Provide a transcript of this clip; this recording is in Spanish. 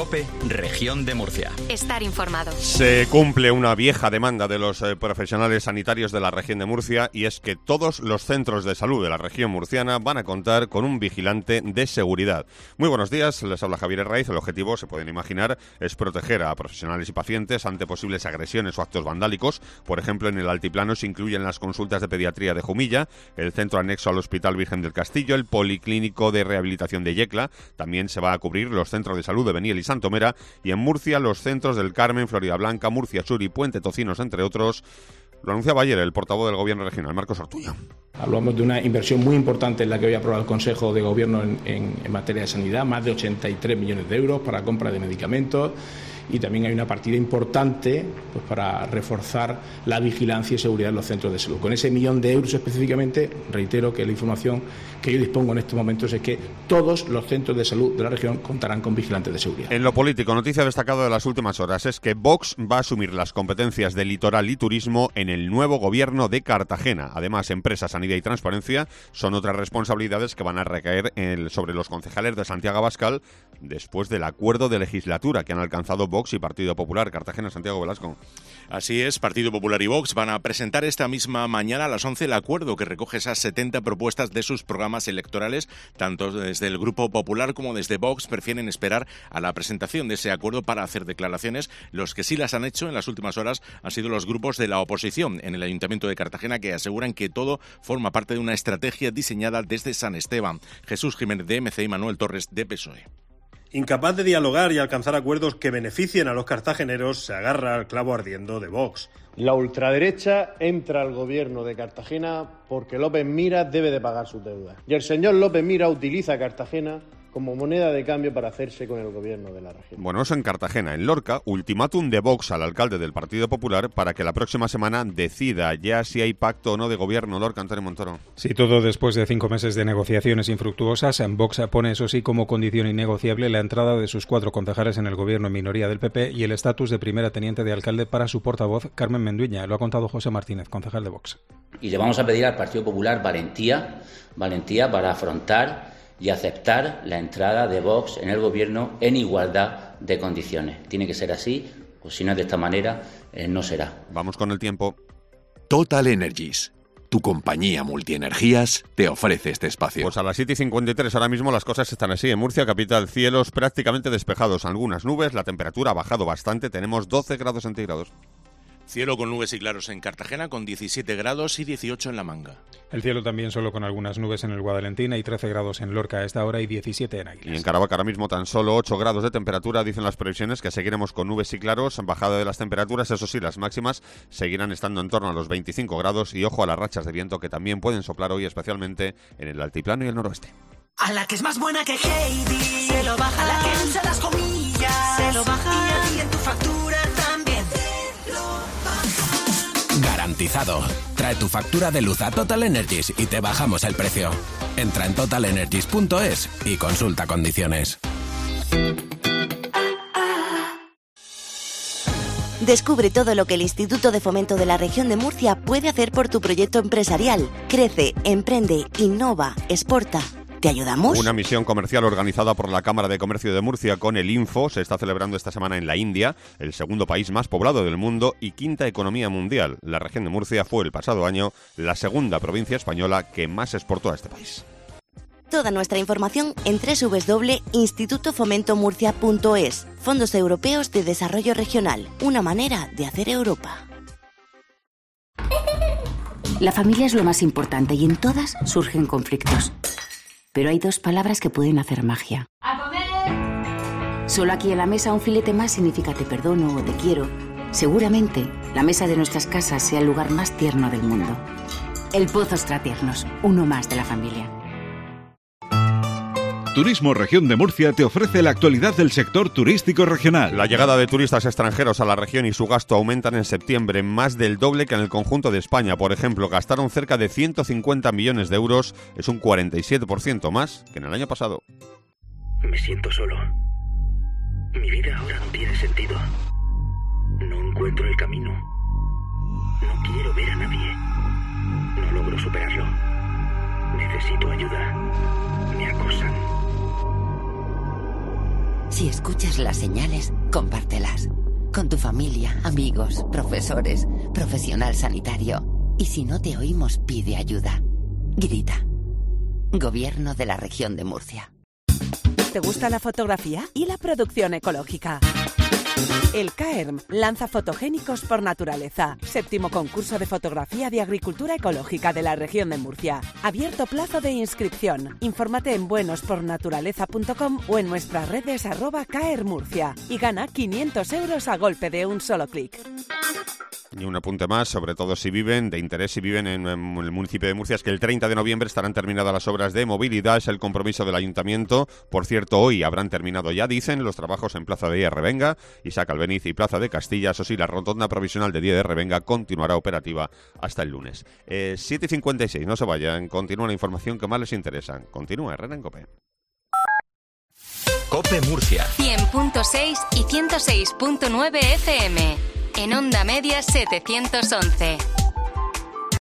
COPE, Región de Murcia. Estar informado. Se cumple una vieja demanda de los profesionales sanitarios de la región de Murcia, y es que todos los centros de salud de la región murciana van a contar con un vigilante de seguridad. Muy buenos días, les habla Javier Herraiz. El objetivo, se pueden imaginar, es proteger a profesionales y pacientes ante posibles agresiones o actos vandálicos. Por ejemplo, en el altiplano se incluyen las consultas de pediatría de Jumilla, el centro anexo al Hospital Virgen del Castillo, el Policlínico de Rehabilitación de Yecla. También se va a cubrir los centros de salud de Beniel y Santomera, y en Murcia los centros del Carmen, Florida Blanca, Murcia Sur y Puente Tocinos, entre otros. Lo anunciaba ayer el portavoz del Gobierno regional, Marcos Ortuño. Hablamos de una inversión muy importante en la que hoy ha aprobado el Consejo de Gobierno en materia de sanidad, más de 83 millones de euros para compra de medicamentos, y también hay una partida importante pues, para reforzar la vigilancia y seguridad en los centros de salud. Con ese 1 millón de euros específicamente, reitero que la información que yo dispongo en estos momentos es que todos los centros de salud de la región contarán con vigilantes de seguridad. En lo político, noticia destacada de las últimas horas es que Vox va a asumir las competencias de litoral y turismo en el nuevo gobierno de Cartagena. Además, empresa, sanidad y transparencia son otras responsabilidades que van a recaer sobre los concejales de Santiago Abascal después del acuerdo de legislatura que han alcanzado Vox y Partido Popular. Cartagena, Santiago Velasco. Así es, Partido Popular y Vox van a presentar esta misma mañana a las 11 el acuerdo que recoge esas 70 propuestas de sus programas electorales. Tanto desde el Grupo Popular como desde Vox prefieren esperar a la presentación de ese acuerdo para hacer declaraciones. Los que sí las han hecho en las últimas horas han sido los grupos de la oposición en el Ayuntamiento de Cartagena, que aseguran que todo forma parte de una estrategia diseñada desde San Esteban. Jesús Jiménez de MC y Manuel Torres de PSOE. Incapaz de dialogar y alcanzar acuerdos que beneficien a los cartageneros, se agarra al clavo ardiendo de Vox. La ultraderecha entra al gobierno de Cartagena porque López Miras debe de pagar sus deudas. Y el señor López Miras utiliza Cartagena como moneda de cambio para hacerse con el gobierno de la región. Bueno, eso en Cartagena. En Lorca, ultimátum de Vox al alcalde del Partido Popular para que la próxima semana decida ya si hay pacto o no de gobierno. Lorca, Antonio Montoro. Sí, todo después de 5 meses de negociaciones infructuosas. Vox pone, eso sí, como condición innegociable la entrada de sus 4 concejales en el gobierno en minoría del PP y el estatus de primera teniente de alcalde para su portavoz, Carmen Mendueña. Lo ha contado José Martínez, concejal de Vox. Y le vamos a pedir al Partido Popular valentía para afrontar y aceptar la entrada de Vox en el gobierno en igualdad de condiciones. Tiene que ser así, pues si no es de esta manera, no será. Vamos con el tiempo. Total Energies, tu compañía multienergías, te ofrece este espacio. Pues a las 7:53 ahora mismo las cosas están así. En Murcia, capital, cielos prácticamente despejados, algunas nubes, la temperatura ha bajado bastante, tenemos 12 grados centígrados. Cielo con nubes y claros en Cartagena, con 17 grados y 18 en La Manga. El cielo también solo con algunas nubes en el Guadalentín, hay 13 grados en Lorca a esta hora y 17 en Águilas. Y en Caravaca ahora mismo tan solo 8 grados de temperatura, dicen las previsiones que seguiremos con nubes y claros, bajada de las temperaturas, eso sí, las máximas seguirán estando en torno a los 25 grados y ojo a las rachas de viento que también pueden soplar hoy, especialmente en el altiplano y el noroeste. A la que es más buena que Heidi, se lo baja. A la que usa las comillas, se lo baja. Y a ti en tu factura también te lo baja. Garantizado. Trae tu factura de luz a Total Energies y te bajamos el precio. Entra en totalenergies.es y consulta condiciones. Descubre todo lo que el Instituto de Fomento de la Región de Murcia puede hacer por tu proyecto empresarial. Crece, emprende, innova, exporta. ¿Te ayudamos? Una misión comercial organizada por la Cámara de Comercio de Murcia con el Info se está celebrando esta semana en la India, el segundo país más poblado del mundo y quinta economía mundial. La región de Murcia fue el pasado año la segunda provincia española que más exportó a este país. Toda nuestra información en www.institutofomentomurcia.es. Fondos Europeos de Desarrollo Regional. Una manera de hacer Europa. La familia es lo más importante y en todas surgen conflictos. Pero hay 2 palabras que pueden hacer magia. ¡A comer! Solo aquí en la mesa un filete más significa te perdono o te quiero. Seguramente la mesa de nuestras casas sea el lugar más tierno del mundo. El Pozo Extratiernos, uno más de la familia. Turismo Región de Murcia te ofrece la actualidad del sector turístico regional. La llegada de turistas extranjeros a la región y su gasto aumentan en septiembre, más del doble que en el conjunto de España. Por ejemplo, gastaron cerca de 150 millones de euros, es un 47% más que en el año pasado. Me siento solo. Mi vida ahora no tiene sentido. No encuentro el camino. No quiero ver a nadie. No logro superarlo. Necesito ayuda. Me acosan. Si escuchas las señales, compártelas. Con tu familia, amigos, profesores, profesional sanitario. Y si no te oímos, pide ayuda. Grita. Gobierno de la Región de Murcia. ¿Te gusta la fotografía y la producción ecológica? El CAERM lanza Fotogénicos por Naturaleza, 7º concurso de fotografía de agricultura ecológica de la Región de Murcia. Abierto plazo de inscripción. Infórmate en buenospornaturaleza.com o en nuestras redes @CAERMurcia y gana 500 euros a golpe de un solo clic. Y un apunte más, sobre todo si viven en el municipio de Murcia, es que el 30 de noviembre estarán terminadas las obras de movilidad, es el compromiso del ayuntamiento. Por cierto, hoy habrán terminado ya, dicen, los trabajos en Plaza de Revenga, Isaac Albeniz y Plaza de Castilla. Eso sí, la rotonda provisional de Día de Revenga continuará operativa hasta el lunes. 7:56, no se vayan, continúa la información que más les interesa. Continúa Herrera en COPE. COPE Murcia 100.6 y 106.9 FM. En Onda Media 711.